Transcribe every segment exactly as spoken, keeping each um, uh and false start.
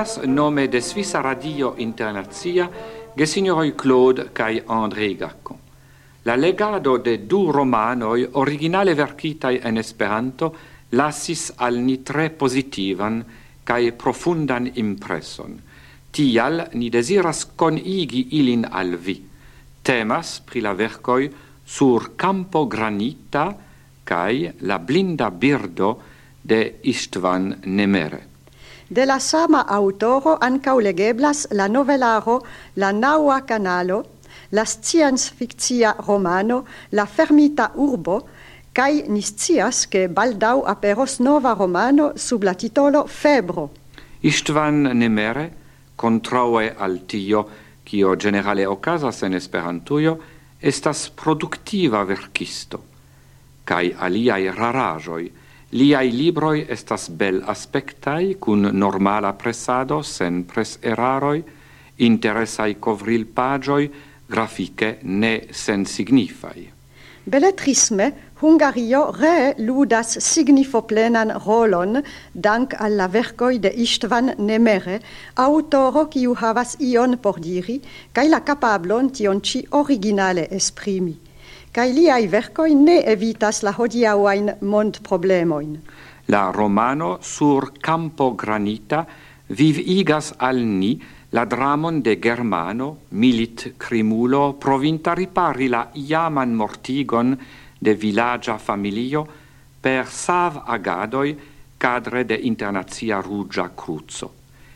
parolas nome de Svisa Radio Internazia gesignoroi Claude kai André Gacon. La legado de du romanoi originale verkitai en Esperanto lasis al ni tre positivan kai profundan impresson. Tial ni desiras conigi ilin al vi. Temas pri la verkoi Sur campo granita kai La blinda birdo de Istvan Nemere. De la sama autoro ancau legeblas la novelaro La naua canalo, la science fictia romano La fermita urbo, kai ni scias che baldau aperos nova romano sub la titolo Febro. Istvan Nemere, contraue al tio, kio generale ocasas en Esperantujo, estas productiva verkisto, kai aliai rarajoi. Liai libroi estas bel aspectai, cun normala presado, sen pres eraroi, interesai covril pagioi, grafike ne sen signifai. Belletrisme, Hungario re ludas signifoplenan rolon dank alla verkoi de Istvan Nemere, autoro kiu havas ion por diri, kai la capablon tion ci originale esprimi. Kai liai verkoi ne evitas la hodiauain mond problemoin. La romano Sur campo granita vivigas al ni la dramon de Germano, milit crimulo, provinta ripari la iaman mortigon de villagia familio per sav agadoi cadre de internazia rugia cruzo.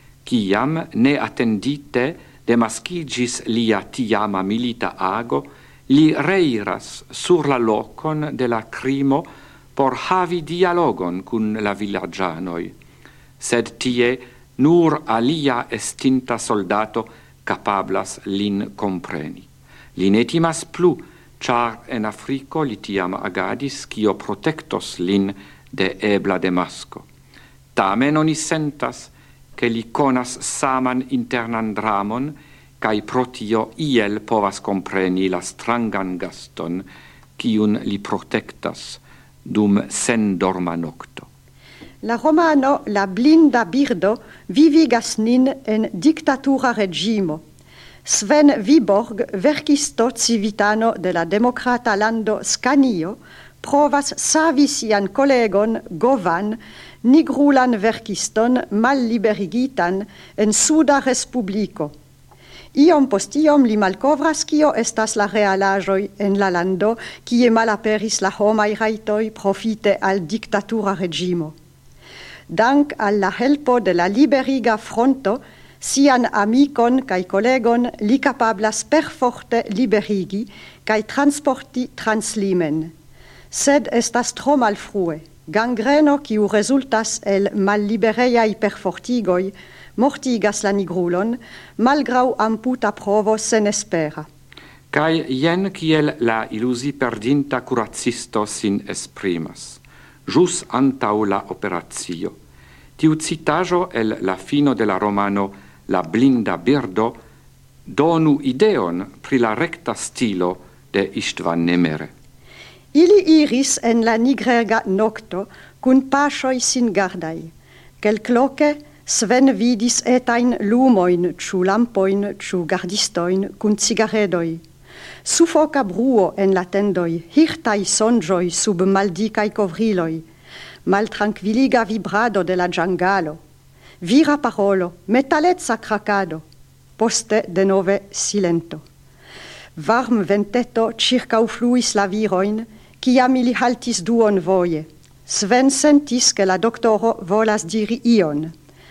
Ciam ne attendite demascigis lia tiama milita ago, li reiras sur la locon de la crimo por havi dialogon cun la villagianoi. Sed tie nur alia estinta soldato capablas lin compreni. Li ne timas plu, char en Africo li tiam agadis, cio protectos lin de ebla Damasco. Tamen oni sentas che li conas saman internan dramon, kai protio iel povas compreni la strangan gaston, ciun li protectas dum sen dorma nocto. La romano La blinda birdo vivigas nin en dictatura regimo. Sven Viborg, verkisto civitano de la demokrata lando Scanio, provas savi sian kolegon Govan, nigrulan verkiston malliberigitan en Suda Respubliko. Iom post iom li malkovras kio estas la realajoj en la lando, kie malaperis la homaj rajtoj profite al diktatura regimo. Dank al la helpo de la liberiga fronto, sian amikon kaj kolegon li kapablas perforte liberigi kaj transporti translimen. Sed estas tro malfrue. Gangreno kiu rezultas el mallibereiaj perfortigoj mortigas la nigrulon, malgrau amputa provo senespera. Kai jen kiel la ilusi perdinta curacisto sin esprimas, jus antau la operatio. Tiu citajo el la fino de la romano La blinda birdo donu ideon pri la recta stilo de Istvan Nemere. Ili iris en la nigrega nocto cun pascioi sin gardai. Quelcloque Sven vidis etain lumoin, ciu lampoin, ciu gardistoin, cun cigaredoi. Sufoca bruo en la tendoi, hirtai sonjoi sub maldicai covriloi, maltranquilliga vibrado de la giangalo, vira parolo, metalezza cracado, poste de nove silento. Varm venteto circau fluis la viroin, ciam ili haltis duon voie. Sven sentis che la doctoro volas diri ion.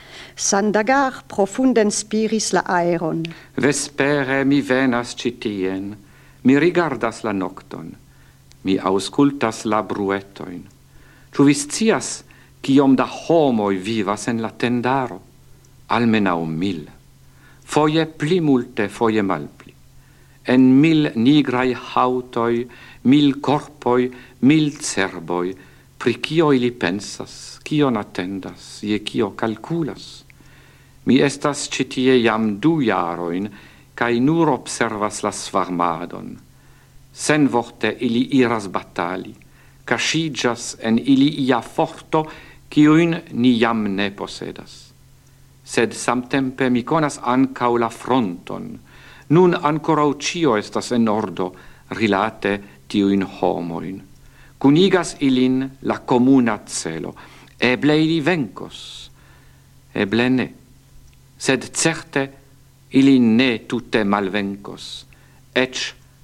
Sandagar profunden spiris la aeron. Vespere mi venas citien, mi rigardas la nocton, mi auscultas la bruetoin. Ciu vi scias ciom da homoi vivas en la tendaro? Almenau mil. Foie pli multe, foie malpli. En mil nigrai hautoi, mil corpoi, mil cerboi, pri cio ili pensas, cion attendas, je cio calculas. Mi estas citie jam du jaroin, cae nur observas la svarmadon. Sen vorte ili iras batali, cascigas en ili ia forto, ciuin ni jam ne posedas. sed samtempe mi conas ancau la fronton. Nun ancora cio estas en ordo rilate tiuin homoin. Cunigas ilin la comuna celo. Eble ili vencos, eble ne. Sed certe ili ne tutte malvencos, ec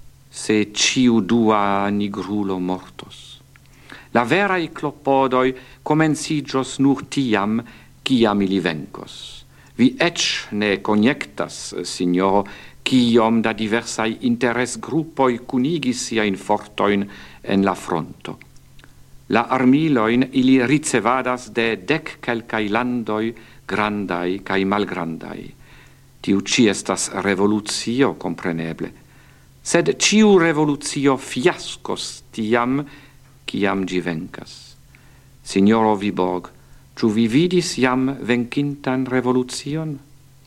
se ciu dua nigrulo mortos. La verai clopodoi comencigios nur tiam, ciam ili vencos. Vi ec ne coniectas, signoro, ciom da diversai interes gruppoi cunigis siain fortoin en la fronto. La armiloin ili ricevadas de dec quelcai landoi grandai cae malgrandai. Tiu ci estas revoluzio, compreneble. Sed ciu revoluzio fiascos tiam, ciam gi vencas. Signoro Viborg, ciu vi vidis jam vencintan revoluzion?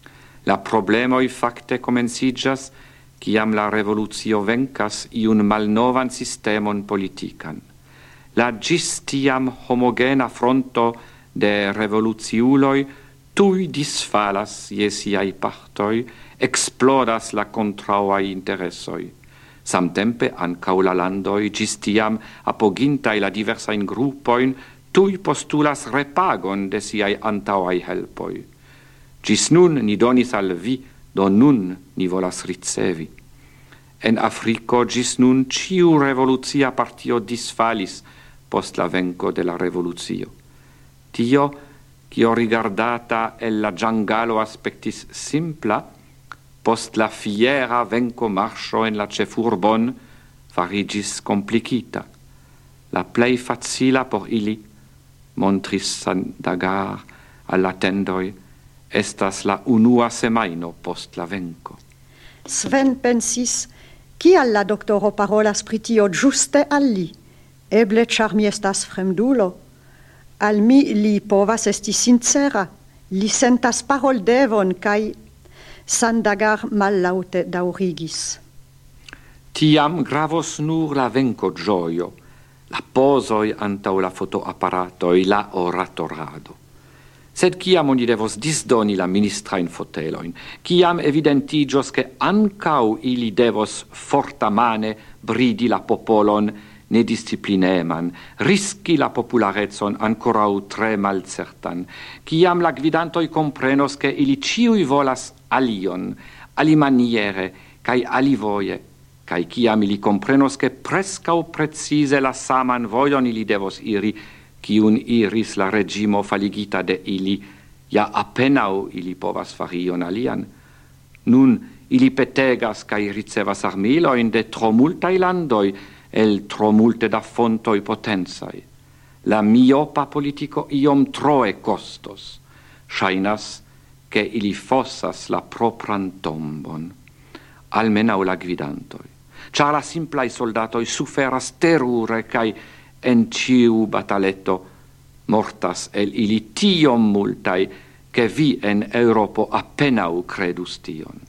La problemoi facte comencigas, ciam la revoluzio vencas iun malnovan sistemon politican. La gis tiam homogena fronto de revoluziuloi tui disfalas je siai partoi, explodas la contrauai interessoi. Samtempe ancau la landoi gis tiam apogintai la diversain gruppoin tui postulas repagon de siai antauai helpoi. Gis nun ni donis al vi, do nun ni volas ricevi. En Africo gis nun ciu revoluzia partio disfalis post la venco de la revoluzio. Tio, cio rigardata el la giangalo aspectis simpla, post la fiera venco marcio en la cefurbon, farigis complicita. La plei facila por ili, montris Sandagar alla tendoi, estas la unua semaino post la venco. Sven pensis, cial la doctoro parolas pritio giuste al li? Eble char mi estas fremdulo. Al mi li povas esti sincera, li sentas parol devon, cae Sandagar mallaute daurigis. Tiam gravos nur la venco gioio, la posoi antau la fotoapparatoi, la oratorado. Sed ciam oni devos disdoni la ministra in foteloin, ciam evidentigios che ancau ili devos fortamane bridi la popolon nedisciplineman, rischi la popularezon ancorau tre malcertan, ciam la gvidantoi comprenos che ili ciui volas alion, alimaniere, cae alivoie, cae ciam ili comprenos che prescau precise la saman voion ili devos iri, ciun iris la regimo faligita de ili, ja appenau ili povas fari ion alian. Nun ili petegas cae ricevas armiloin de tro multai landoi, el tro multe da fontoi potenzai. La miopa politico iom troe costos. Shainas che ili fossas la propran tombon. Almenau la gvidantoi. Char la simplai soldatoi suferas terure cae en ciu bataletto mortas el ili tiom multai che vi en Europo appenau credus tion.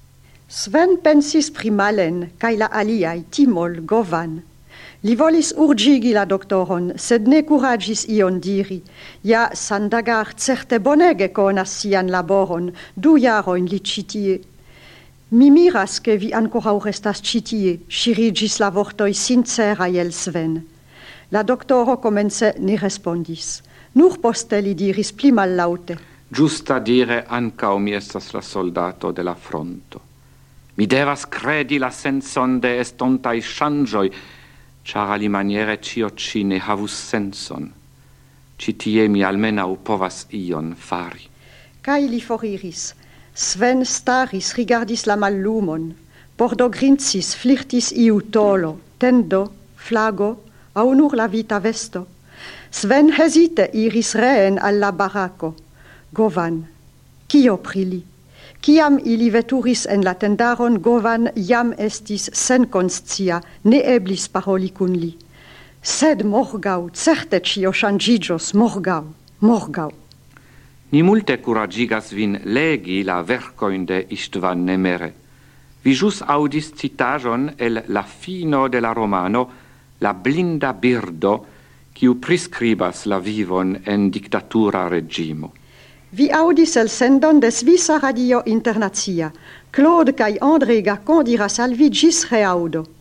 Sven pensis pri Malen, cae la aliai, Timol, Govan. Li volis urgigi la doctoron, sed ne curagis ion diri. Ja Sandagar certe bonege conas sian laboron, du jaroin li citie. Mi miras che vi ancorau restas citie, shirigis la vortoi sincera iel Sven. La doctoro comence ne respondis. Nur poste li diris pli mallaute. Giusta dire ancau mi estas la soldato de la fronto. Mi devas credi la senson de estontai shangioi, char alimaniere cio ci ne havus senson. Citie mi almenau povas ion fari. Cae li foriris. Sven staris, rigardis la mallumon. Pordo grincis, flirtis iu tolo, tendo, flago, au nur la vita vesto. Sven hesite iris reen alla baraco. Govan, cio pri li? Ciam ili veturis en la tendaron, Govan jam estis sen conscia, ne eblis paroli cun li. Sed morgau, certe cio changigios, morgau, morgau. Ni multe curagigas vin legi la vercoin de Istvan Nemere. Vi jus audis citajon el la fino de la romano, la blinda birdo, quiu prescribas la vivon en dictatura regimo. Vi audis el sendon de Svisa Radio Internazia. Claude kai André Gacon diras al vi gis reaudo.